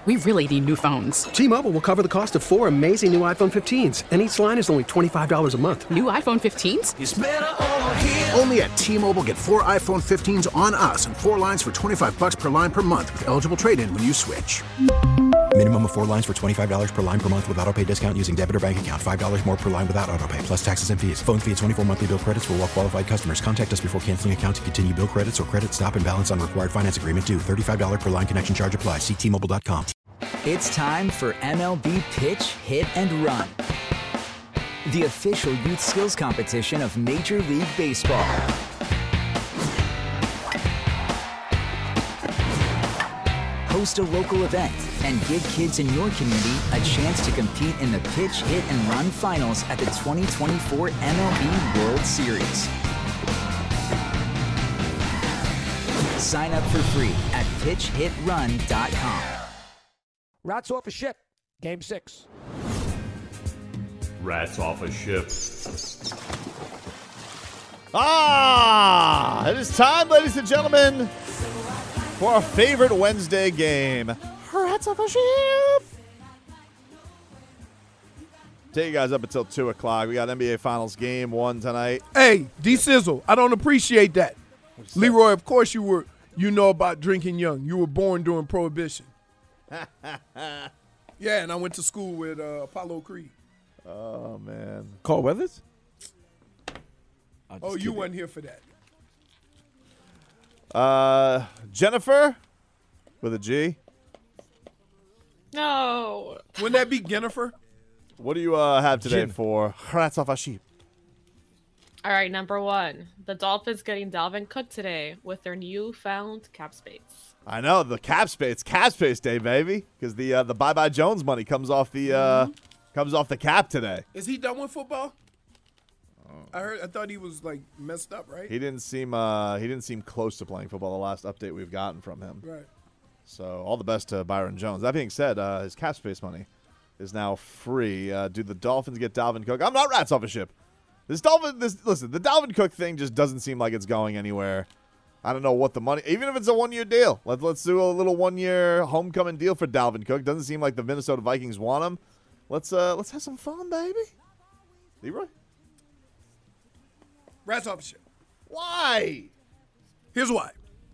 We really need new phones. T-Mobile will cover the cost of 4 amazing new iPhone 15s, and each line is only $25 a month. New iPhone 15s? It's better over here. Only at T-Mobile, get 4 iPhone 15s on us and 4 lines for $25 per line per month with eligible trade-in when you switch. Minimum of 4 lines for $25 per line per month with autopay discount using debit or bank account. $5 more per line without autopay, plus taxes and fees. Phone fee at 24 monthly bill credits for well-qualified customers. Contact us before canceling account to continue bill credits or credit stop and balance on required finance agreement due. $35 per line connection charge applies. See T-Mobile.com. It's time for MLB Pitch, Hit, and Run, the official youth skills competition of Major League Baseball. Host a local event and give kids in your community a chance to compete in the Pitch, Hit, and Run finals at the 2024 MLB World Series. Sign up for free at pitchhitrun.com. Rats off a ship. Game 6. Rats off a ship. It is time, ladies and gentlemen, for our favorite Wednesday game. Rats off a ship. Take you guys up until 2 o'clock. We got NBA Finals Game 1 tonight. Hey, D-Sizzle, I don't appreciate that. Leroy, of course you know about drinking young. You were born during Prohibition. Yeah, and I went to school with Apollo Creed. Oh, man. Carl Weathers? Oh, you weren't here for that. Jennifer with a G. No. Wouldn't that be Jennifer? What do you have today for Rats off a sheep? All right, number 1. The Dolphins getting Dalvin Cook today with their newfound cap space. I know, the cap space day, baby, because the Bye-Bye Jones money comes off the cap today. Is he done with football? I thought he was like messed up, right? He didn't seem close to playing football the last update we've gotten from him. Right. So all the best to Byron Jones. That being said, his cap space money is now free. Do the Dolphins get Dalvin Cook? I'm not rats off a ship. Listen, the Dalvin Cook thing just doesn't seem like it's going anywhere. I don't know what the money, even if it's a 1-year deal. Let's do a little 1-year homecoming deal for Dalvin Cook. Doesn't seem like the Minnesota Vikings want him. Let's have some fun, baby. Leroy? Rats off a ship. Why? Here's why.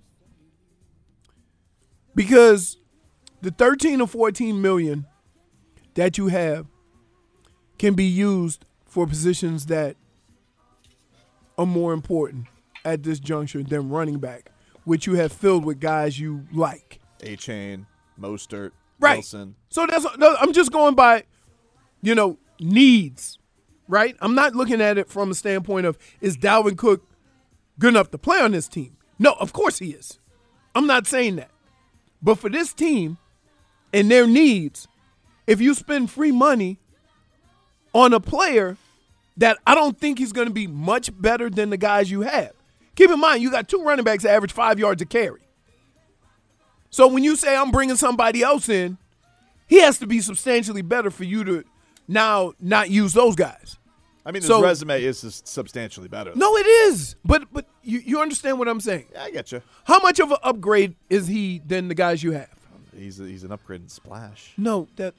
Because the 13 or 14 million that you have can be used for positions that are more important at this juncture than running back, which you have filled with guys you like. A-Chain, Mostert, right. Wilson. So I'm just going by, needs, right? I'm not looking at it from a standpoint of, is Dalvin Cook good enough to play on this team? No, of course he is. I'm not saying that. But for this team and their needs, if you spend free money on a player that I don't think he's going to be much better than the guys you have. Keep in mind, you got 2 running backs that average 5 yards a carry. So when you say I'm bringing somebody else in, he has to be substantially better for you to now not use those guys. I mean, his resume is substantially better. No, it is. But you understand what I'm saying? Yeah, I get you. How much of an upgrade is he than the guys you have? He's an upgrade in splash. No, that.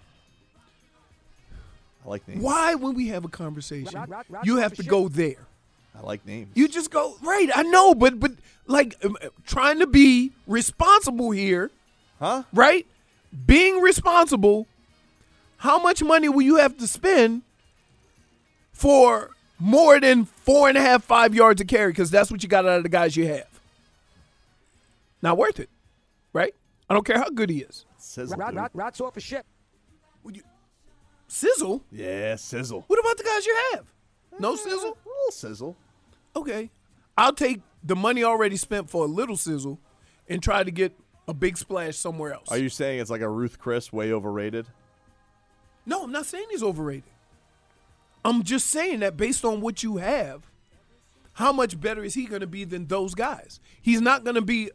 I like names. Why, when we have a conversation, you have to go there? I like names. You just go, right, I know, but like trying to be responsible here. Huh? Right? Being responsible, how much money will you have to spend for more than 4.5, 5 yards a carry? Because that's what you got out of the guys you have. Not worth it, right? I don't care how good he is. Rats off a ship. Sizzle? Yeah, sizzle. What about the guys you have? No sizzle? A little sizzle. Okay. I'll take the money already spent for a little sizzle and try to get a big splash somewhere else. Are you saying it's like a Ruth Chris, way overrated? No, I'm not saying he's overrated. I'm just saying that based on what you have, how much better is he going to be than those guys? He's not going to be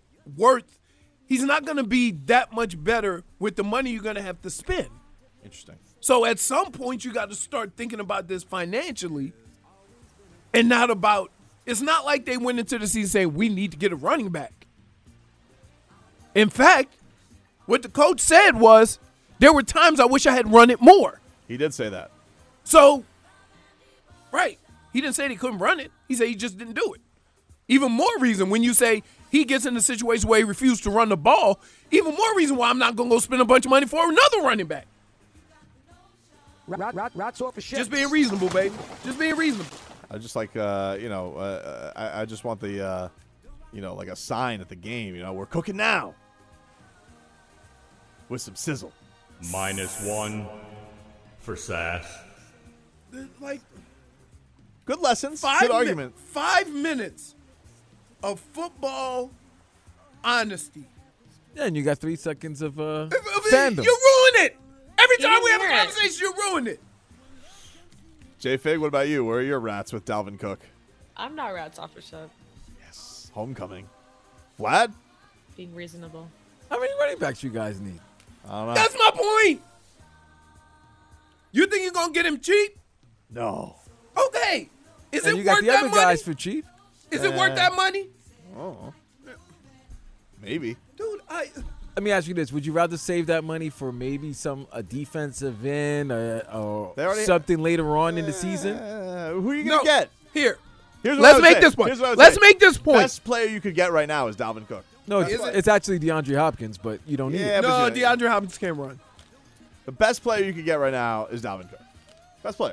that much better with the money you're going to have to spend. Interesting. So at some point, you got to start thinking about this financially and not about, it's not like they went into the season saying we need to get a running back. In fact, What the coach said was, there were times I wish I had run it more. He did say that. So, right. He didn't say he couldn't run it. He said he just didn't do it. Even more reason when you say he gets in a situation where he refused to run the ball, even more reason why I'm not going to go spend a bunch of money for another running back. Rats off a ship. Just being reasonable, baby. Just being reasonable. I just like, I just want the, like a sign at the game, we're cooking now. With some sizzle. -1 for Sass. Like, good lessons. Good argument. 5 minutes of football honesty. Yeah, and you got 3 seconds of You fandom. ruin it. Every You time we have a hear it. conversation, you ruin it. J-Fig, what about you? Where are your rats with Dalvin Cook? I'm not rats off a ship. Yes. Homecoming. Vlad? Being reasonable. How many running backs you guys need? I don't know. That's my point. You think you're going to get him cheap? No. Okay. Is And it you got worth the that other money? guys for cheap. Is it worth that money? Oh. Maybe. Dude, Let me ask you this: would you rather save that money for maybe a defensive end or something later on in the season? Who are you going to get? Here. Here's what Let's I would make say. this point. Here's what I would Let's say. make this point. Best player you could get right now is Dalvin Cook. No, it's actually DeAndre Hopkins, but you don't need it. No, DeAndre Hopkins can't run. The best player you could get right now is Dalvin Cook. Best player.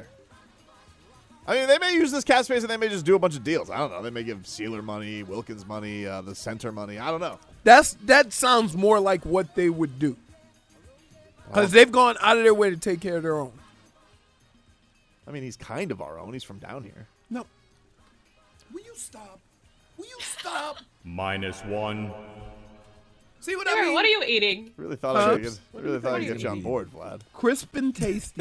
I mean, they may use this cap space and they may just do a bunch of deals. I don't know. They may give Sealer money, Wilkins money, the center money. I don't know. That sounds more like what they would do. Because they've gone out of their way to take care of their own. I mean, he's kind of our own. He's from down here. No. Will you stop? Will you stop? -1. See what Aaron, I mean? what are you eating? Really thought I could get you on board, Vlad. Crisp and tasty.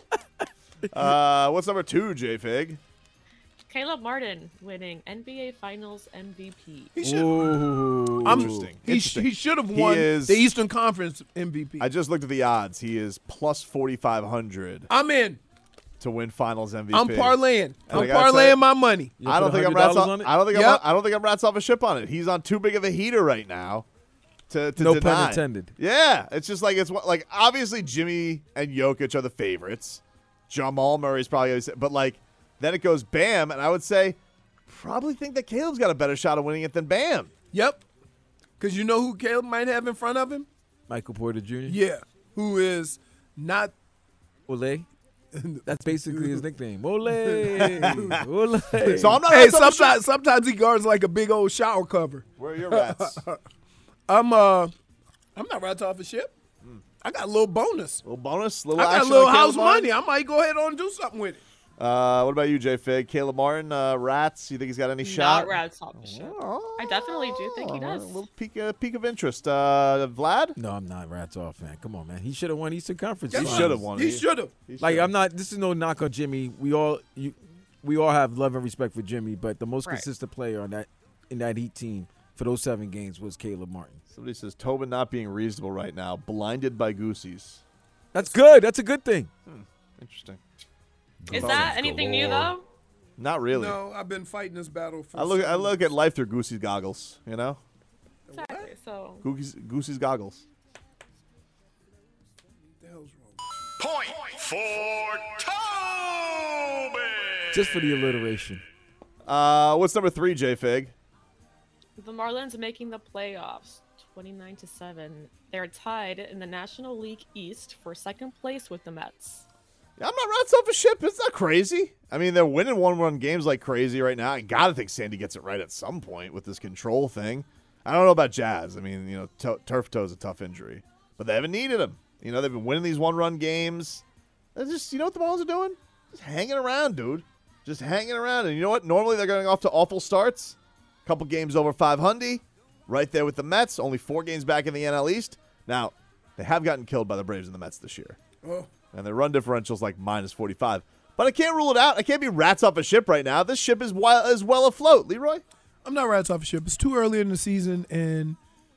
What's number 2, J-Fig? Caleb Martin winning NBA Finals MVP. He should. Interesting. He should have won the Eastern Conference MVP. I just looked at the odds. He is plus 4,500 I'm in. to win Finals MVP. I'm parlaying. And I'm I gotta parlaying say, my money. I don't think I'm rats off. on it? I don't think Yep. I don't think I'm rats off a ship on it. He's on too big of a heater right now. To No deny. pun intended. Yeah, it's just like like obviously Jimmy and Jokic are the favorites. Jamal Murray's probably, but like then it goes Bam, and I would say probably think that Caleb's got a better shot of winning it than Bam. Yep. Because you know who Caleb might have in front of him? Michael Porter Jr. Yeah. Who is not. Ole. That's basically his nickname. Ole. Ole. So I'm not. Hey, rats off a ship. sometimes he guards like a big old shower cover. Where are your rats? I'm not rats off a ship. I got a little bonus. Little bonus, little I got a action little on Caleb house Martin? money. I might go ahead on and do something with it. What about you, J-Fig? Caleb Martin, rats? You think he's got any shot? Not rats off a ship. I definitely do think he does. A little peak of interest. Vlad? No, I'm not rats off, man. Come on, man. He should have won Eastern Conference. He Finals. should have won. He should have. Like I'm not. This is no knock on Jimmy. We all have love and respect for Jimmy, but the most consistent player in that Heat team for those 7 games was Caleb Martin. Somebody says Tobin not being reasonable right now, blinded by Goosies. That's good. That's a good thing. Interesting. Is that anything new though? Not really. No, I've been fighting this battle for I look at life through Goosey's goggles. You know, Exactly. So Goosey's goggles. What the hell's wrong? Point for Toby. Just for the alliteration. What's number 3, J-Fig? the Marlins making the playoffs, 29-7. They're tied in the National League East for second place with the Mets. I'm not rats off a ship. It's not crazy. I mean, they're winning one-run games like crazy right now. I got to think Sandy gets it right at some point with this control thing. I don't know about Jazz. I mean, you know, turf toe is a tough injury. But they haven't needed him. You know, they've been winning these one-run games. They're just, you know what the Marlins are doing? Just hanging around, dude. Just hanging around. And you know what? Normally they're going off to awful starts. A couple games over 500. Right there with the Mets. Only 4 games back in the NL East. Now, they have gotten killed by the Braves and the Mets this year. Oh. And their run differential's like minus 45. But I can't rule it out. I can't be rats off a ship right now. This ship is well afloat. Leroy? I'm not rats off a ship. It's too early in the season, and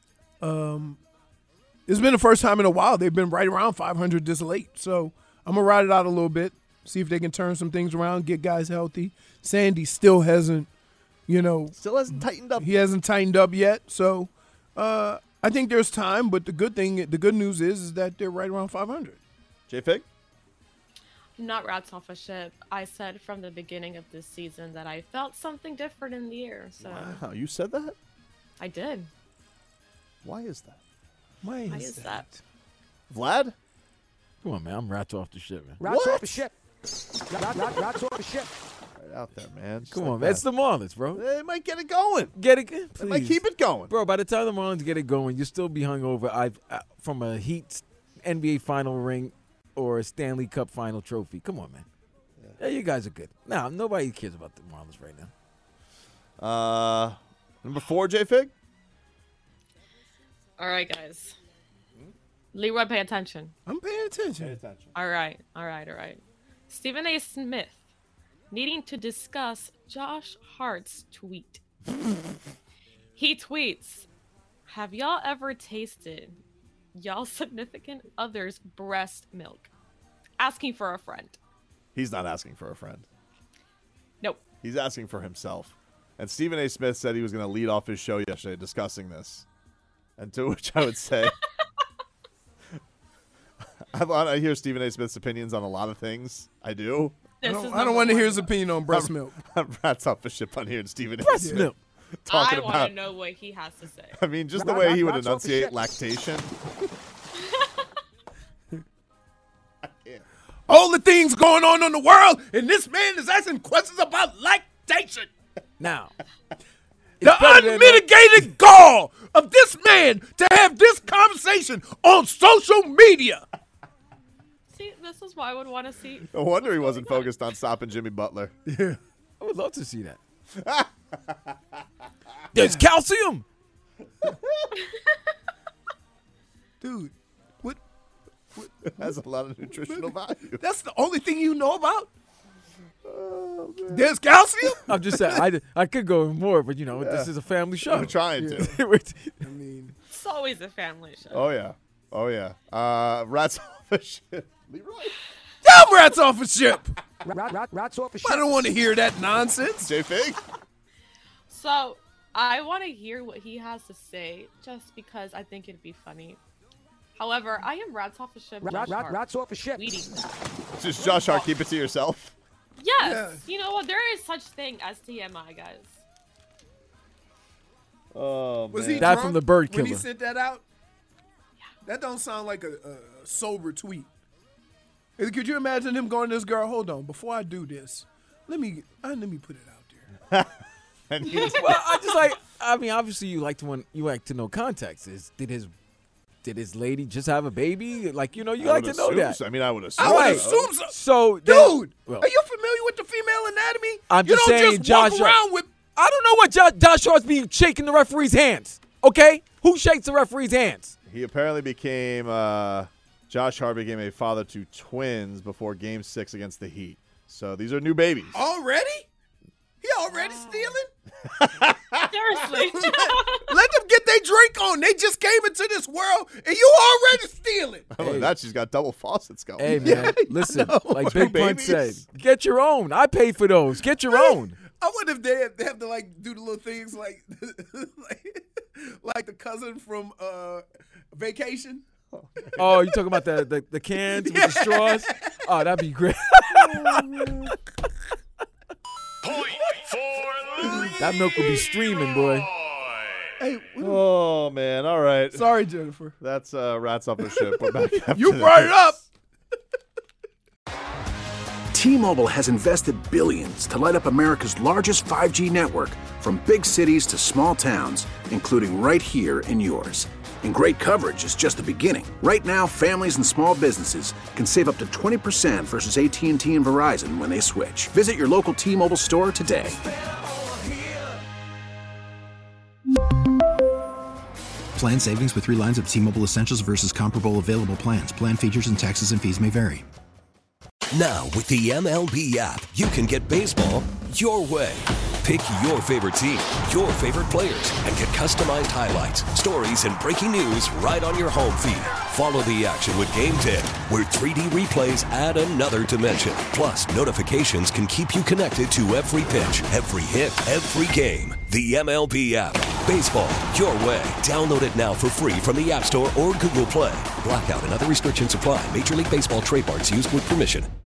it's been the first time in a while they've been right around 500 this late. So I'm going to ride it out a little bit, see if they can turn some things around, get guys healthy. Sandy still hasn't, Still hasn't tightened up. He hasn't tightened up yet. So I think there's time, but the good news is that they're right around 500. J-Fig? Not rats off a ship. I said from the beginning of this season that I felt something different in the air. So Wow, you said that? I did. Why is that? Why is that? Vlad? Come on, man. I'm rats off the ship, man. Rats off the ship. Rats off the ship. Right out there, man. Just Come like on, that. man. It's the Marlins, bro. They might get it going. Get it, They please. might keep it going. Bro, by the time the Marlins get it going, you'll still be hungover from a Heat NBA final ring or a Stanley Cup final trophy. Come on, man. Yeah, you guys are good. Nah, nobody cares about the Marlins right now. Number 4, J-Fig? All right, guys. Leroy, pay attention. I'm paying attention. All right. Stephen A. Smith needing to discuss Josh Hart's tweet. He tweets, "Have y'all ever tasted y'all significant other's breast milk?" Asking for a friend. He's not asking for a friend. Nope. He's asking for himself. And Stephen A. Smith said he was going to lead off his show yesterday discussing this. And to which I would say, I hear Stephen A. Smith's opinions on a lot of things. I do. I don't want to hear his opinion on breast milk. I'm rats off the ship on here and Stephen A. Breast Smith milk. talking I want about. to know what he has to say. I mean, just the way he would Rats off the enunciate ship. lactation. All the things going on in the world, and this man is asking questions about lactation. Now, The unmitigated gall of this man to have this conversation on social media. See, this is why I would want to see. No wonder he wasn't focused on stopping Jimmy Butler. Yeah. I would love to see that. There's calcium. Dude, what? It has a lot of nutritional value. That's the only thing you know about? There's calcium? I'm just saying, I could go more, but, this is a family show. I'm trying to. I mean, It's always a family show. Oh, yeah. Rats off a ship. Leroy? damn rats off a ship. Rats off the ship. I don't want to hear that nonsense. J-Fig? So I want to hear what he has to say, just because I think it'd be funny. However, I am rats off a ship. Rats off a ship. Just Josh Hart, keep it to yourself. Yes. You know what? There is such thing as TMI, guys. Oh, Was man. he That drunk from the bird when he killer. sent that out? That don't sound like a sober tweet. Could you imagine him going to this girl? Hold on, before I do this, let me put it out there. And he was, Well, obviously you like to know context. Did his lady just have a baby? Like, you I like would to know assume that. so. I mean, I would assume. I would Right. assume so. So, Dude, well, are you familiar with the female anatomy? I'm you just don't saying, just walk Josh. around with. I don't know what Josh Hart's be shaking the referee's hands. Okay, who shakes the referee's hands? He apparently became, Josh Hart became a father to twins before Game 6 against the Heat. So these are new babies. Already? He already stealing? Seriously. Let them get their drink on. They just came into this world, and you already stealing. How about that? She's got double faucets going. Hey man, listen, like Two Big Pun said, babies. get your own. I pay for those. Get your own. I wonder if they have to do the little things like like the cousin from Vacation. Oh, you talking about the cans with the straws? Oh, that'd be great. Point for That milk would be streaming, boy. Hey, Oh, man. All right. sorry, Jennifer. That's Rats Off the Ship. We're back after You brought it up. T-Mobile has invested billions to light up America's largest 5G network, from big cities to small towns, including right here in yours. And great coverage is just the beginning. Right now, families and small businesses can save up to 20% versus AT&T and Verizon when they switch. Visit your local T-Mobile store today. Plan savings with 3 lines of T-Mobile Essentials versus comparable available plans. Plan features and taxes and fees may vary. Now, with the MLB app, you can get baseball your way. Pick your favorite team, your favorite players, and get customized highlights, stories, and breaking news right on your home feed. Follow the action with Game Day, where 3D replays add another dimension. Plus, notifications can keep you connected to every pitch, every hit, every game. The MLB app. Baseball, your way. Download it now for free from the App Store or Google Play. Blackout and other restrictions apply. Major League Baseball trademarks used with permission.